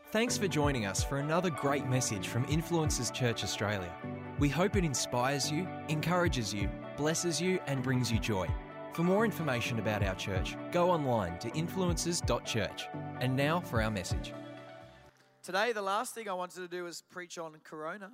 Thanks for joining us for another great message from Influencers Church Australia. We hope it inspires you, encourages you, blesses you, and brings you joy. For more information about our church, go online to influencers.church. And now for our message. Today, the last thing I wanted to do was preach on Corona.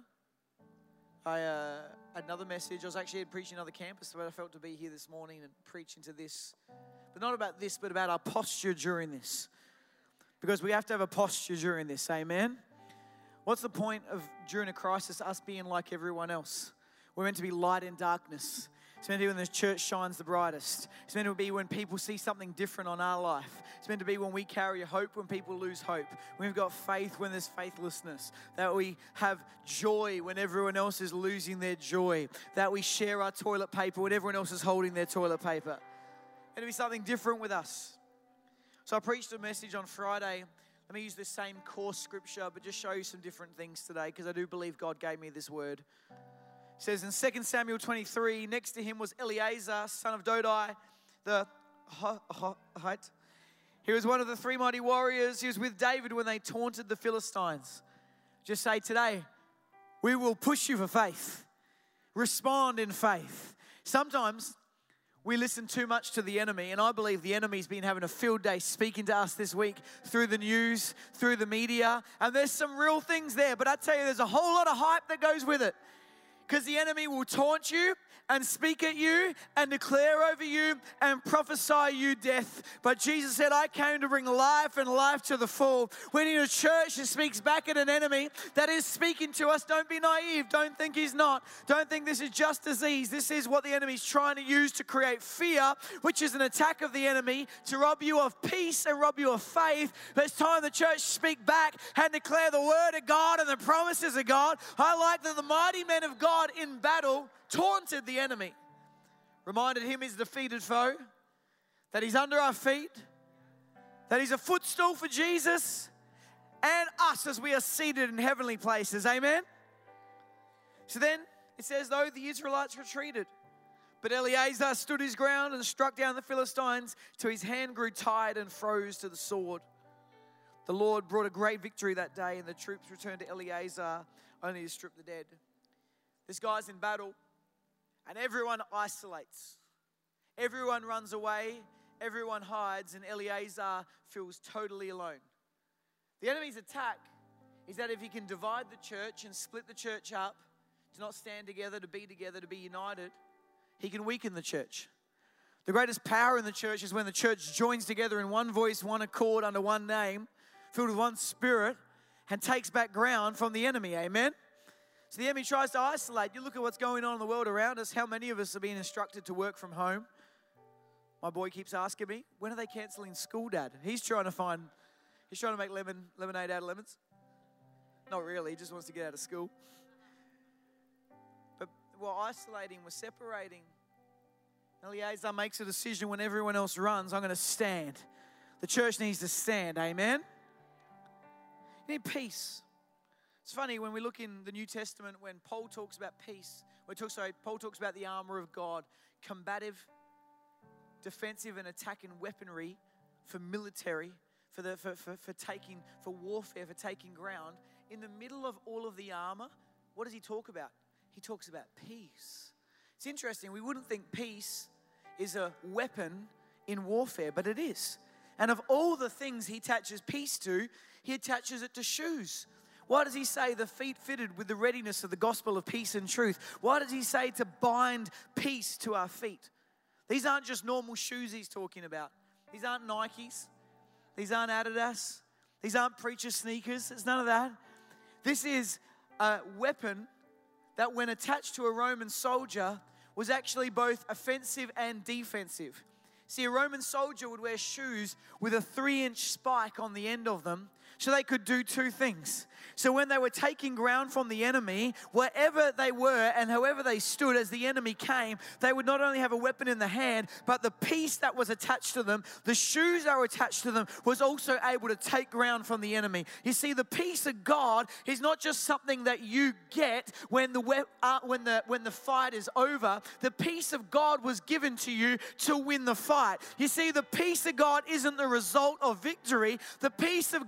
I had another message. I was actually preaching another campus, but I felt to be here this morning and preach into this. But not about this, but about our posture during this. Because we have to have a posture during this, amen? What's the point of, during a crisis, us being like everyone else? We're meant to be light in darkness. It's meant to be when the church shines the brightest. It's meant to be when people see something different on our life. It's meant to be when we carry hope when people lose hope. We've got faith when there's faithlessness. That we have joy when everyone else is losing their joy. That we share our toilet paper when everyone else is holding their toilet paper. It'll be something different with us. So I preached a message on Friday. Let me use the same core scripture, but just show you some different things today, because I do believe God gave me this word. It says in 2 Samuel 23, next to him was Eleazar, son of Dodai, the Hittite. He was one of the three mighty warriors. He was with David when they taunted the Philistines. Just say today, we will push you for faith. Respond in faith. Sometimes we listen too much to the enemy, and I believe the enemy's been having a field day speaking to us this week through the news, through the media, and there's some real things there, but I tell you, there's a whole lot of hype that goes with it. Because the enemy will taunt you and speak at you and declare over you and prophesy you death. But Jesus said, I came to bring life and life to the full. When in a church that speaks back at an enemy that is speaking to us, don't be naive. Don't think he's not. Don't think this is just disease. This is what the enemy's trying to use to create fear, which is an attack of the enemy to rob you of peace and rob you of faith. But it's time the church speak back and declare the word of God and the promises of God. I like that the mighty men of God in battle taunted the enemy, reminded him he's a defeated foe, that he's under our feet, that he's a footstool for Jesus and us as we are seated in heavenly places. Amen. So then it says, though the Israelites retreated, but Eleazar stood his ground and struck down the Philistines till his hand grew tired and froze to the sword. The Lord brought a great victory that day, and the troops returned to Eleazar only to strip the dead. This guy's in battle, and everyone isolates. Everyone runs away, everyone hides, and Eleazar feels totally alone. The enemy's attack is that if he can divide the church and split the church up, to not stand together, to be united, he can weaken the church. The greatest power in the church is when the church joins together in one voice, one accord, under one name, filled with one spirit, and takes back ground from the enemy. Amen? So the enemy tries to isolate. You look at what's going on in the world around us. How many of us are being instructed to work from home? My boy keeps asking me, when are they cancelling school, Dad? He's trying to make lemonade out of lemons. Not really, he just wants to get out of school. But we're isolating, we're separating. Eleazar makes a decision when everyone else runs, I'm going to stand. The church needs to stand, amen? You need peace. It's funny when we look in the New Testament, when Paul talks about peace, Paul talks about the armor of God, combative, defensive, and attacking weaponry for military, for warfare, for taking ground. In the middle of all of the armor, what does he talk about? He talks about peace. It's interesting. We wouldn't think peace is a weapon in warfare, but it is. And of all the things he attaches peace to, he attaches it to shoes. Why does he say the feet fitted with the readiness of the gospel of peace and truth? Why does he say to bind peace to our feet? These aren't just normal shoes he's talking about. These aren't Nikes. These aren't Adidas. These aren't preacher sneakers. It's none of that. This is a weapon that when attached to a Roman soldier was actually both offensive and defensive. See, a Roman soldier would wear shoes with a 3-inch spike on the end of them so they could do two things. So when they were taking ground from the enemy, wherever they were and however they stood as the enemy came, they would not only have a weapon in the hand, but the piece that was attached to them, the shoes that were attached to them, was also able to take ground from the enemy. You see, the peace of God is not just something that you get when the fight is over. The peace of God was given to you to win the fight. You see, the peace of God isn't the result of victory. The peace of God is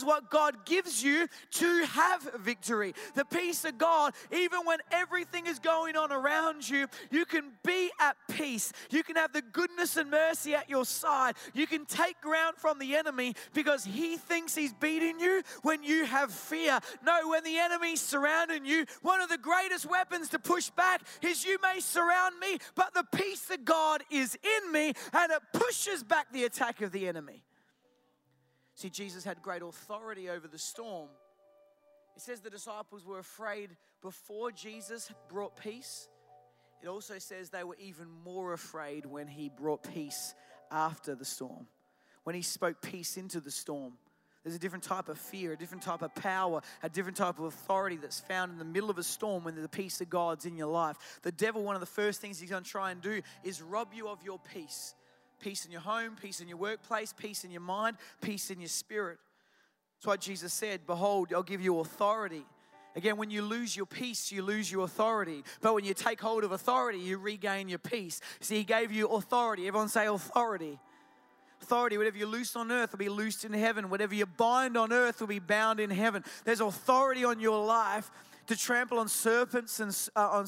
what God gives you to have victory. The peace of God, even when everything is going on around you, you can be at peace. You can have the goodness and mercy at your side. You can take ground from the enemy because he thinks he's beating you when you have fear. No, when the enemy's surrounding you, one of the greatest weapons to push back is you may surround me, but the peace of God is in me and it pushes back the attack of the enemy. See, Jesus had great authority over the storm. It says the disciples were afraid before Jesus brought peace. It also says they were even more afraid when he brought peace after the storm. When he spoke peace into the storm. There's a different type of fear, a different type of power, a different type of authority that's found in the middle of a storm when the peace of God's in your life. The devil, one of the first things he's going to try and do is rob you of your peace. Peace in your home, peace in your workplace, peace in your mind, peace in your spirit. That's why Jesus said, behold, I'll give you authority. Again, when you lose your peace, you lose your authority. But when you take hold of authority, you regain your peace. See, he gave you authority. Everyone say authority. Authority, whatever you loose on earth will be loosed in heaven. Whatever you bind on earth will be bound in heaven. There's authority on your life to trample on serpents and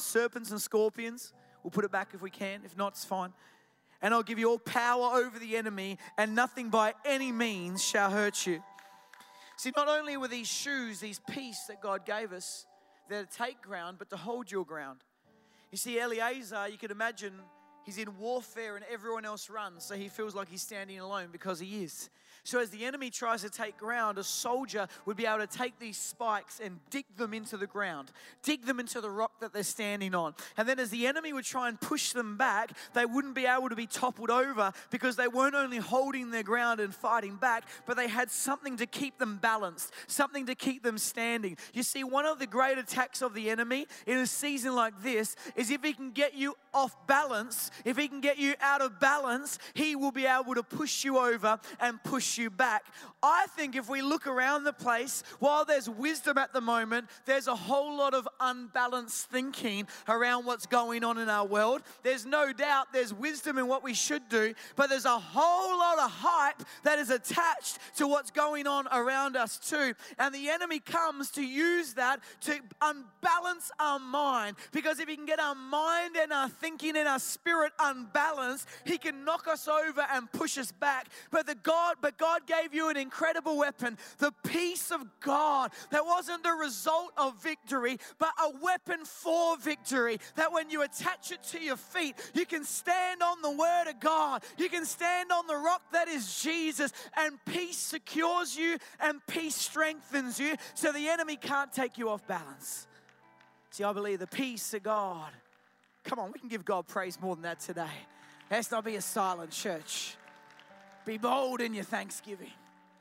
scorpions. We'll put it back if we can. If not, it's fine. And I'll give you all power over the enemy, and nothing by any means shall hurt you. See, not only were these shoes, these peace that God gave us, they're to take ground, but to hold your ground. You see, Eliezer, you could imagine, he's in warfare and everyone else runs, so he feels like he's standing alone because he is. So as the enemy tries to take ground, a soldier would be able to take these spikes and dig them into the ground, dig them into the rock that they're standing on. And then as the enemy would try and push them back, they wouldn't be able to be toppled over because they weren't only holding their ground and fighting back, but they had something to keep them balanced, something to keep them standing. You see, one of the great attacks of the enemy in a season like this is if he can get you off balance, if he can get you out of balance, he will be able to push you over and push you back. I think if we look around the place, while there's wisdom at the moment, there's a whole lot of unbalanced thinking around what's going on in our world. There's no doubt there's wisdom in what we should do, but there's a whole lot of hype that is attached to what's going on around us too. And the enemy comes to use that to unbalance our mind, because if he can get our mind and our thinking and our spirit unbalanced, he can knock us over and push us back. But God gave you an incredible weapon, the peace of God, that wasn't the result of victory, but a weapon for victory, that when you attach it to your feet, you can stand on the word of God, you can stand on the rock that is Jesus, and peace secures you and peace strengthens you so the enemy can't take you off balance. See, I believe the peace of God. Come on, we can give God praise more than that today. Let's not be a silent church. Be bold in your thanksgiving.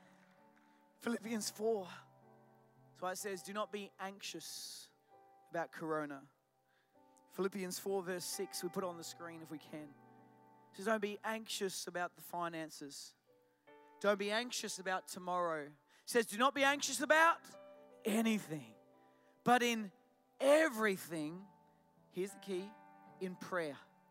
Philippians 4. That's why it says, do not be anxious about Corona. Philippians 4 verse 6, we put it on the screen if we can. It says, don't be anxious about the finances. Don't be anxious about tomorrow. It says, do not be anxious about anything. But in everything, here's the key, in prayer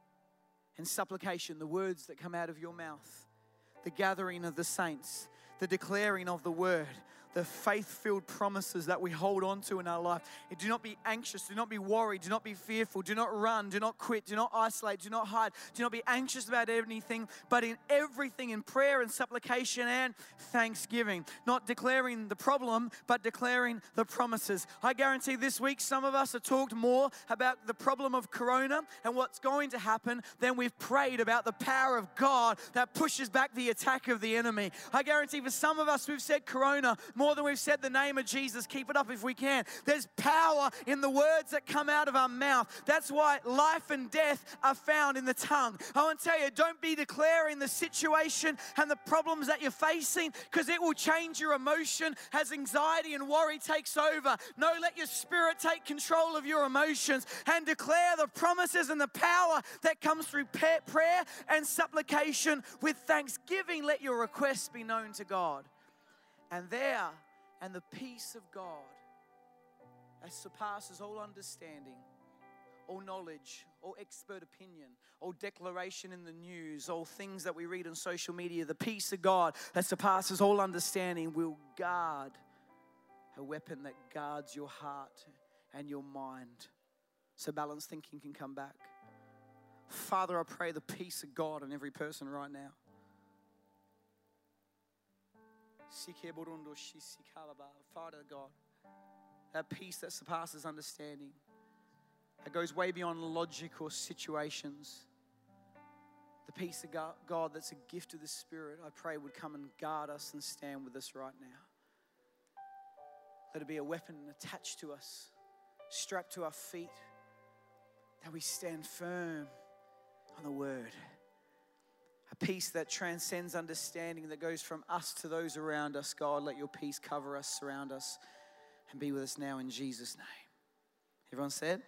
and supplication, the words that come out of your mouth, the gathering of the saints, the declaring of the word, the faith-filled promises that we hold on to in our life. And do not be anxious, do not be worried, do not be fearful, do not run, do not quit, do not isolate, do not hide, do not be anxious about anything, but in everything, in prayer and supplication and thanksgiving. Not declaring the problem, but declaring the promises. I guarantee this week some of us have talked more about the problem of Corona and what's going to happen than we've prayed about the power of God that pushes back the attack of the enemy. I guarantee for some of us we've said Corona more than we've said the name of Jesus. Keep it up if we can. There's power in the words that come out of our mouth. That's why life and death are found in the tongue. I want to tell you, don't be declaring the situation and the problems that you're facing, because it will change your emotion as anxiety and worry takes over. No, let your spirit take control of your emotions and declare the promises and the power that comes through prayer and supplication. With thanksgiving, let your requests be known to God. And the peace of God that surpasses all understanding all knowledge, all expert opinion, all declaration in the news, all things that we read on social media, the peace of God that surpasses all understanding will guard, a weapon that guards your heart and your mind so balanced thinking can come back. Father, I pray the peace of God on every person right now. Father God, that peace that surpasses understanding, that goes way beyond logic or situations. The peace of God that's a gift of the Spirit, I pray would come and guard us and stand with us right now. Let it be a weapon attached to us, strapped to our feet, that we stand firm on the Word. A peace that transcends understanding, that goes from us to those around us. God, let your peace cover us, surround us, and be with us now in Jesus' name. Everyone said?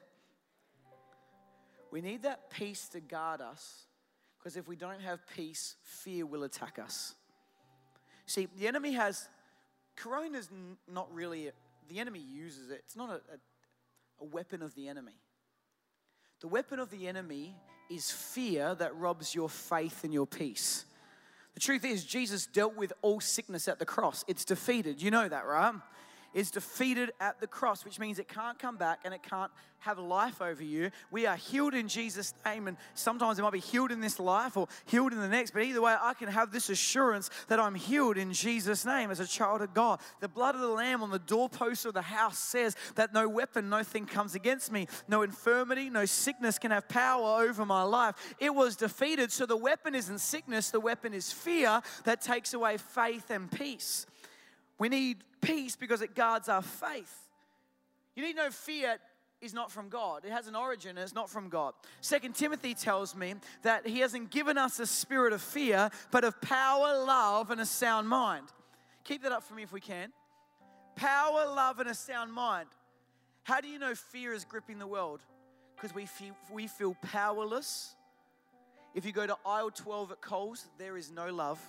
We need that peace to guard us, because if we don't have peace, fear will attack us. See, the enemy has, corona's not really, the enemy uses it. It's not a weapon of the enemy. The weapon of the enemy is fear that robs your faith and your peace. The truth is, Jesus dealt with all sickness at the cross. It's defeated. You know that, right? It's defeated at the cross, which means it can't come back and it can't have life over you. We are healed in Jesus' name, and sometimes it might be healed in this life or healed in the next, but either way, I can have this assurance that I'm healed in Jesus' name as a child of God. The blood of the Lamb on the doorpost of the house says that no weapon, no thing comes against me. No infirmity, no sickness can have power over my life. It was defeated, so the weapon isn't sickness, the weapon is fear that takes away faith and peace. We need peace because it guards our faith. You need to know fear is not from God. It has an origin and it's not from God. 2 Timothy tells me that he hasn't given us a spirit of fear, but of power, love, and a sound mind. Keep that up for me if we can. Power, love, and a sound mind. How do you know fear is gripping the world? Because we feel powerless. If you go to aisle 12 at Coles, there is no love.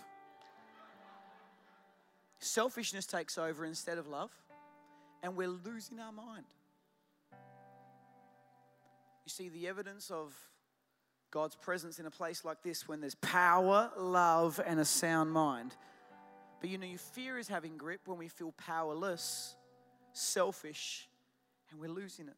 Selfishness takes over instead of love, and we're losing our mind. You see the evidence of God's presence in a place like this when there's power, love, and a sound mind. But you know, your fear is having grip when we feel powerless, selfish, and we're losing it.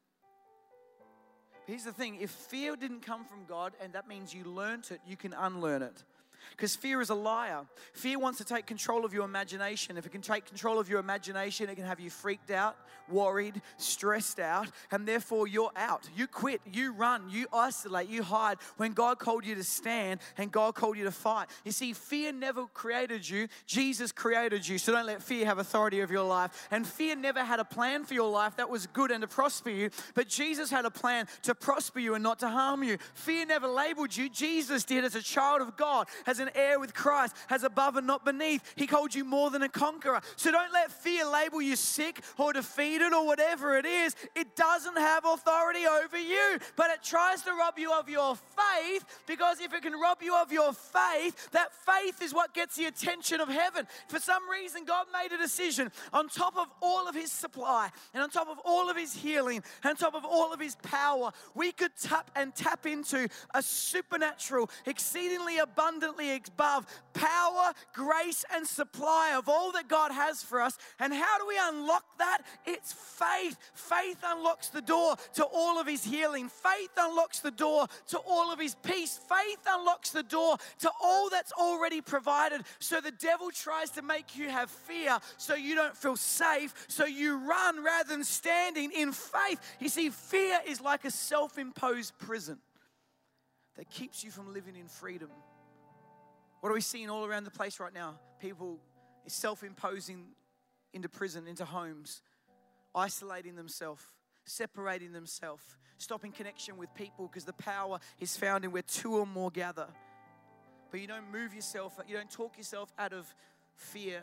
But here's the thing, if fear didn't come from God, and that means you learnt it, you can unlearn it. Because fear is a liar. Fear wants to take control of your imagination. If it can take control of your imagination, it can have you freaked out, worried, stressed out, and therefore you're out. You quit, you run, you isolate, you hide when God called you to stand and God called you to fight. You see, fear never created you. Jesus created you. So don't let fear have authority over your life. And fear never had a plan for your life that was good and to prosper you. But Jesus had a plan to prosper you and not to harm you. Fear never labeled you. Jesus did as a child of God, as an heir with Christ, as above and not beneath. He called you more than a conqueror. So don't let fear label you sick or defeated or whatever it is. It doesn't have authority over you, but it tries to rob you of your faith, because if it can rob you of your faith, that faith is what gets the attention of heaven. For some reason, God made a decision on top of all of his supply and on top of all of his healing and on top of all of his power, we could tap into a supernatural, exceedingly abundantly above power, grace, and supply of all that God has for us. And how do we unlock that? It's faith. Faith unlocks the door to all of his healing. Faith unlocks the door to all of his peace. Faith unlocks the door to all that's already provided. So the devil tries to make you have fear so you don't feel safe, so you run rather than standing in faith. You see, fear is like a self-imposed prison that keeps you from living in freedom. What are we seeing all around the place right now? People self-imposing into prison, into homes, isolating themselves, separating themselves, stopping connection with people because the power is found in where two or more gather. But you don't move yourself, you don't talk yourself out of fear.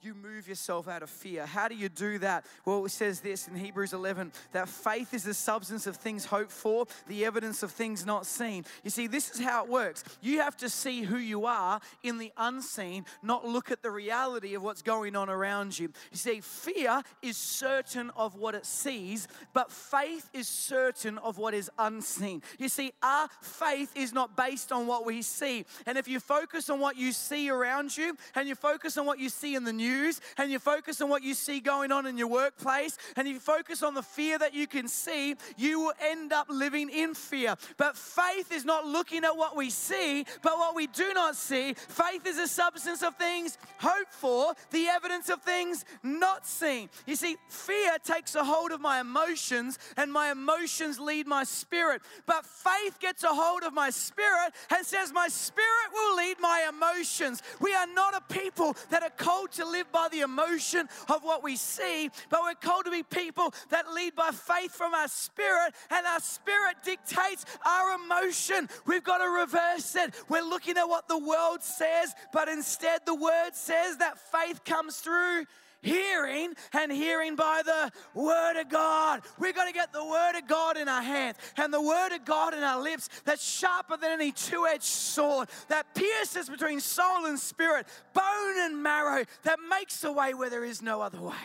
you move yourself out of fear. How do you do that? Well, it says this in Hebrews 11, that faith is the substance of things hoped for, the evidence of things not seen. You see, this is how it works. You have to see who you are in the unseen, not look at the reality of what's going on around you. You see, fear is certain of what it sees, but faith is certain of what is unseen. You see, our faith is not based on what we see. And if you focus on what you see around you, and you focus on what you see in the news, and you focus on what you see going on in your workplace, and you focus on the fear that you can see, you will end up living in fear. But faith is not looking at what we see, but what we do not see. Faith is a substance of things hoped for, the evidence of things not seen. You see, fear takes a hold of my emotions, and my emotions lead my spirit. But faith gets a hold of my spirit and says, my spirit will lead my emotions. We are not a people that are called to live by the emotion of what we see, but we're called to be people that lead by faith from our spirit, and our spirit dictates our emotion. We've got to reverse it. We're looking at what the world says, but instead the word says that faith comes through hearing, and hearing by the Word of God. We've got to get the Word of God in our hands and the Word of God in our lips, that's sharper than any two-edged sword, that pierces between soul and spirit, bone and marrow, that makes a way where there is no other way.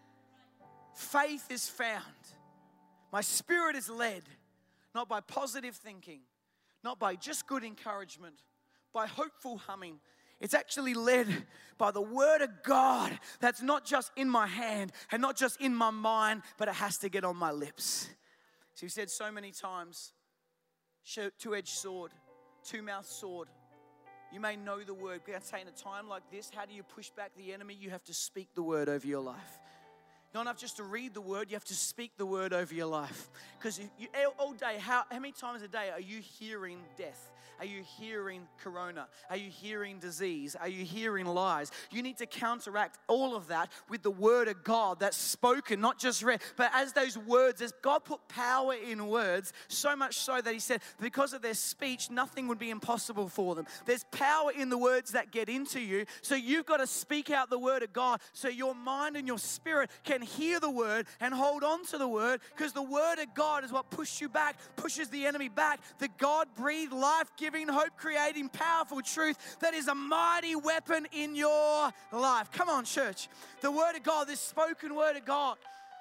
Faith is found. My spirit is led, not by positive thinking, not by just good encouragement, by hopeful humming. It's actually led by the Word of God that's not just in my hand and not just in my mind, but it has to get on my lips. So he said so many times, two-edged sword, two-mouthed sword. You may know the Word. We're going to say in a time like this, how do you push back the enemy? You have to speak the Word over your life. Not enough just to read the Word, you have to speak the Word over your life. Because all day, how many times a day are you hearing death? Are you hearing corona? Are you hearing disease? Are you hearing lies? You need to counteract all of that with the Word of God that's spoken, not just read. But as those words, as God put power in words, so much so that he said, because of their speech, nothing would be impossible for them. There's power in the words that get into you. So you've got to speak out the Word of God so your mind and your spirit can hear the Word and hold on to the Word, because the Word of God is what pushes you back, pushes the enemy back. The God-breathed, life-giving, hope-creating, powerful truth that is a mighty weapon in your life. Come on, church. The Word of God, this spoken Word of God,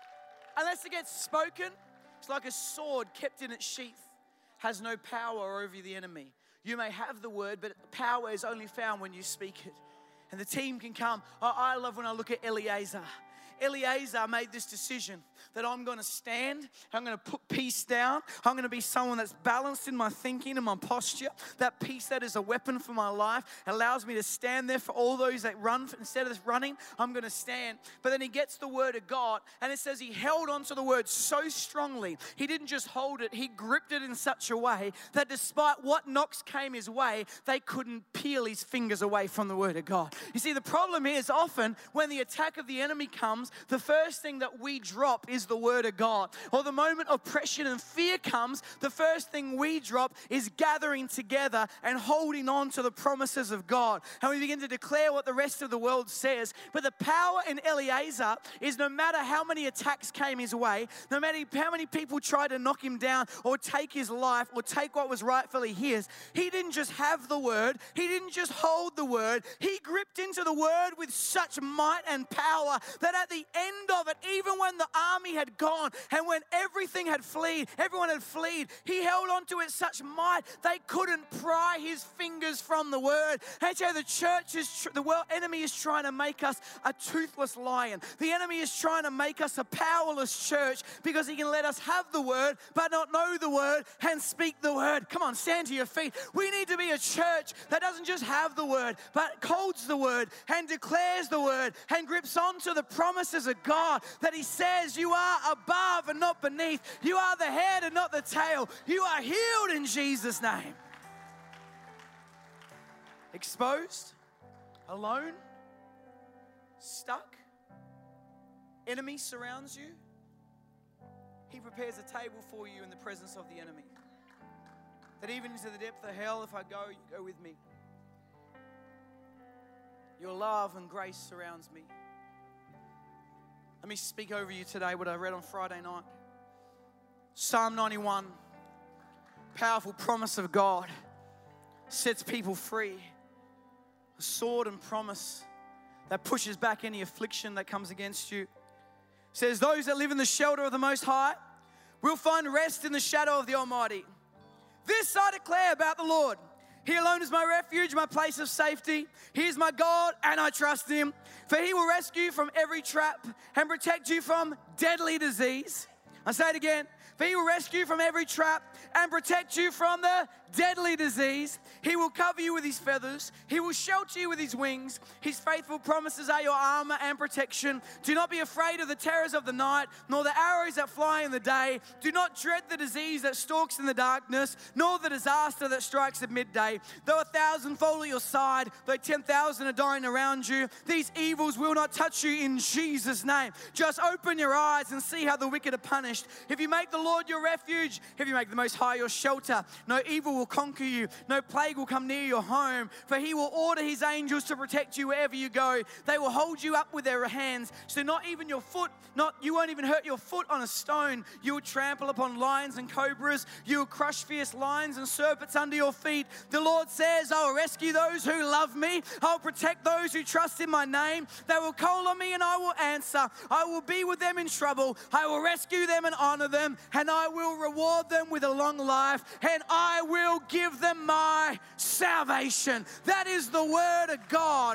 unless it gets spoken, it's like a sword kept in its sheath, has no power over the enemy. You may have the Word, but power is only found when you speak it. And the team can come. I love when I look at Eliezer. Eliezer made this decision that I'm going to stand, I'm going to put peace down, I'm going to be someone that's balanced in my thinking and my posture. That peace that is a weapon for my life allows me to stand there for all those that run. Instead of running, I'm going to stand. But then he gets the Word of God, and it says he held on to the Word so strongly. He didn't just hold it, he gripped it in such a way that despite what knocks came his way, they couldn't peel his fingers away from the Word of God. You see, the problem is often when the attack of the enemy comes, the first thing that we drop is the Word of God. Or the moment oppression and fear comes, the first thing we drop is gathering together and holding on to the promises of God. And we begin to declare what the rest of the world says. But the power in Eliezer is no matter how many attacks came his way, no matter how many people tried to knock him down or take his life or take what was rightfully his, he didn't just have the Word, he didn't just hold the Word, he gripped into the Word with such might and power that at the end of it, even when the army had gone and when everyone had fled, he held on to it such might they couldn't pry his fingers from the Word. And so the world enemy is trying to make us a toothless lion. The enemy is trying to make us a powerless church because he can let us have the Word but not know the Word and speak the Word. Come on, stand to your feet. We need to be a church that doesn't just have the Word but holds the Word and declares the Word and grips onto the promises of God, that he says you are above and not beneath. You are the head and not the tail. You are healed in Jesus' name. Exposed, alone, stuck, enemy surrounds you. He prepares a table for you in the presence of the enemy. That even into the depth of hell, if I go, you go with me. Your love and grace surrounds me. Let me speak over you today what I read on Friday night. Psalm 91, powerful promise of God, sets people free. A sword and promise that pushes back any affliction that comes against you. It says, those that live in the shelter of the Most High will find rest in the shadow of the Almighty. This I declare about the Lord. He alone is my refuge, my place of safety. He is my God, and I trust Him. For He will rescue you from every trap and protect you from deadly disease. I say it again. For He will rescue you from every trap and protect you from the deadly disease. He will cover you with His feathers. He will shelter you with His wings. His faithful promises are your armor and protection. Do not be afraid of the terrors of the night, nor the arrows that fly in the day. Do not dread the disease that stalks in the darkness, nor the disaster that strikes at midday. Though 1,000 fall at your side, though 10,000 are dying around you, these evils will not touch you in Jesus' name. Just open your eyes and see how the wicked are punished. If you make the Lord your refuge, if you make the Most High your shelter, no evil will conquer you, no plague will come near your home, for He will order His angels to protect you wherever you go. They will hold you up with their hands, so you won't even hurt your foot on a stone. You will trample upon lions and cobras. You will crush fierce lions and serpents under your feet. The Lord says, I will rescue those who love me. I will protect those who trust in my name. They will call on me and I will answer. I will be with them in trouble. I will rescue them and honor them, and I will reward them with a long life, and I will give them my salvation. That is the word of God.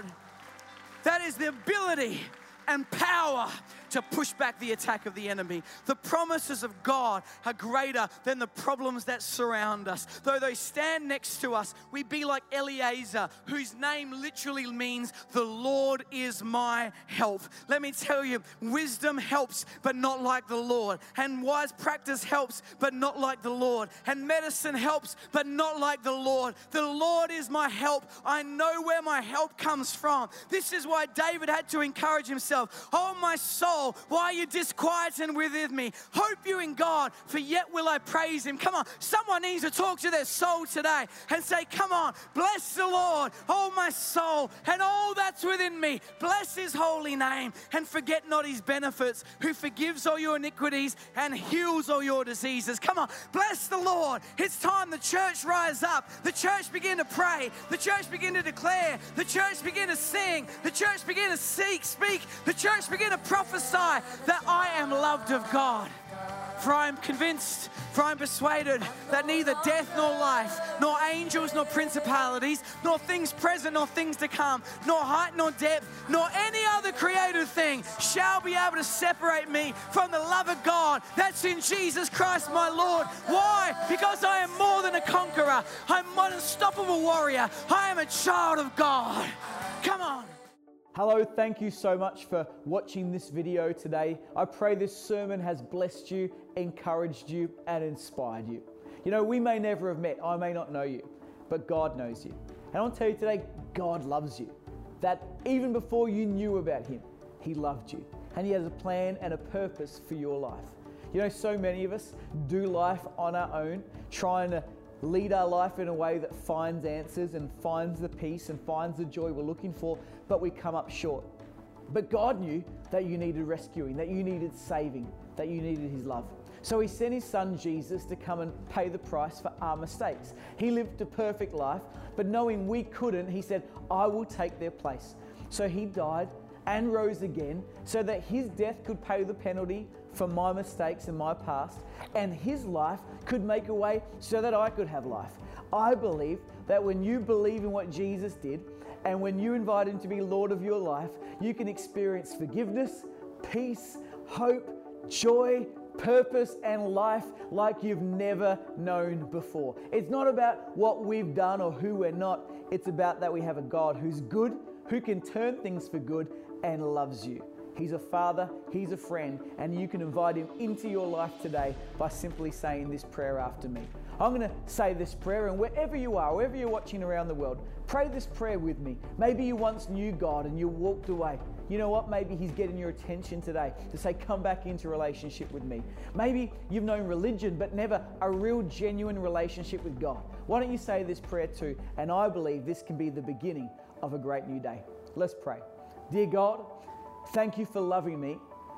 That is the ability and power to push back the attack of the enemy. The promises of God are greater than the problems that surround us. Though they stand next to us, we be like Eliezer, whose name literally means the Lord is my help. Let me tell you, wisdom helps, but not like the Lord. And wise practice helps, but not like the Lord. And medicine helps, but not like the Lord. The Lord is my help. I know where my help comes from. This is why David had to encourage himself. Oh, my soul, why are you disquieted within me? Hope you in God, for yet will I praise Him. Come on, someone needs to talk to their soul today and say, come on, bless the Lord, oh my soul, and all that's within me. Bless His holy name, and forget not His benefits, who forgives all your iniquities and heals all your diseases. Come on, bless the Lord. It's time the church rise up. The church begin to pray. The church begin to declare. The church begin to sing. The church begin to speak. The church begin to prophesy that I am loved of God. For I am convinced, for I am persuaded that neither death nor life, nor angels nor principalities, nor things present nor things to come, nor height nor depth, nor any other created thing shall be able to separate me from the love of God that's in Jesus Christ my Lord. Why? Because I am more than a conqueror. I'm an unstoppable warrior. I am a child of God. Come on. Hello, thank you so much for watching this video today. I pray this sermon has blessed you, encouraged you, and inspired you. You know, we may never have met, I may not know you, but God knows you. And I want to tell you today, God loves you. That even before you knew about Him, He loved you. And He has a plan and a purpose for your life. You know, so many of us do life on our own, trying to lead our life in a way that finds answers and finds the peace and finds the joy we're looking for, but we come up short. But God knew that you needed rescuing, that you needed saving, that you needed His love. So He sent His Son Jesus to come and pay the price for our mistakes. He lived a perfect life, but knowing we couldn't, He said, I will take their place. So He died and rose again so that His death could pay the penalty for my mistakes and my past, and His life could make a way so that I could have life. I believe that when you believe in what Jesus did, and when you invite Him to be Lord of your life, you can experience forgiveness, peace, hope, joy, purpose, and life like you've never known before. It's not about what we've done or who we're not. It's about that we have a God who's good, who can turn things for good, and loves you. He's a father, He's a friend, and you can invite Him into your life today by simply saying this prayer after me. I'm going to say this prayer, and wherever you are, wherever you're watching around the world, pray this prayer with me. Maybe you once knew God and you walked away. You know what? Maybe He's getting your attention today to say, come back into relationship with me. Maybe you've known religion, but never a real genuine relationship with God. Why don't you say this prayer too? And I believe this can be the beginning of a great new day. Let's pray. Dear God, thank You for loving me.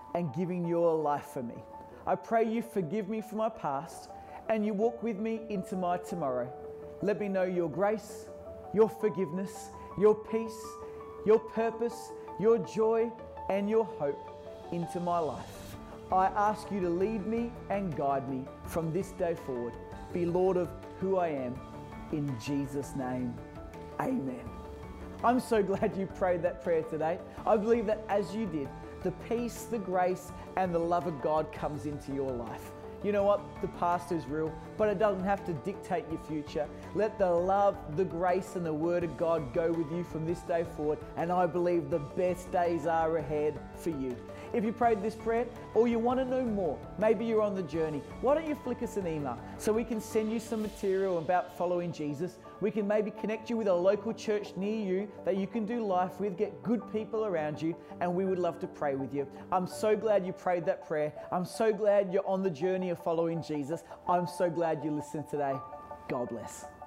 and giving your life for me. I pray you forgive me for my past and you walk with me into my tomorrow. Let me know your grace, your forgiveness, your peace, your purpose, your joy, and your hope into my life. I ask you to lead me and guide me from this day forward. Be Lord of who I am. In Jesus' name, amen. I'm so glad you prayed that prayer today. I believe that as you did, the peace, the grace, and the love of God comes into your life. You know what? The past is real, but it doesn't have to dictate your future. Let the love, the grace, and the Word of God go with you from this day forward, and I believe the best days are ahead for you. If you prayed this prayer or you want to know more, maybe you're on the journey, why don't you flick us an email so we can send you some material about following Jesus. We can maybe connect you with a local church near you that you can do life with, get good people around you, and we would love to pray with you. I'm so glad you prayed that prayer. I'm so glad you're on the journey of following Jesus. I'm so glad you listened today. God bless.